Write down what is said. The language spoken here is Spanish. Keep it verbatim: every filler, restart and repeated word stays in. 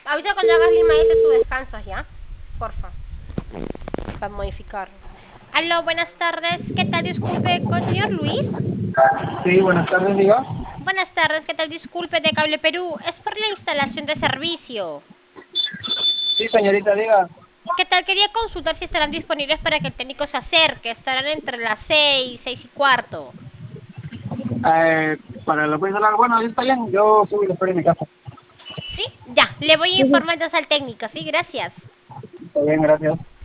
Ahorita cuando hagas Lima dices tú descansas, ¿ya? Porfa, para modificarlo. Aló, buenas tardes. ¿Qué tal? Disculpe, ¿con el señor Luis? Sí, buenas tardes, diga. Buenas tardes, ¿qué tal? Disculpe de Cable Perú. Es por la instalación de servicio. Sí, señorita, diga. ¿Qué tal? Quería consultar si estarán disponibles para que el técnico se acerque. Estarán entre las seis, seis y cuarto. Eh, para lo que hablar, bueno, está bien, yo subo y lo espero en mi casa. ¿Sí? Ya, le voy a Sí, sí. informar entonces al técnico, ¿sí? Gracias. Está bien, gracias.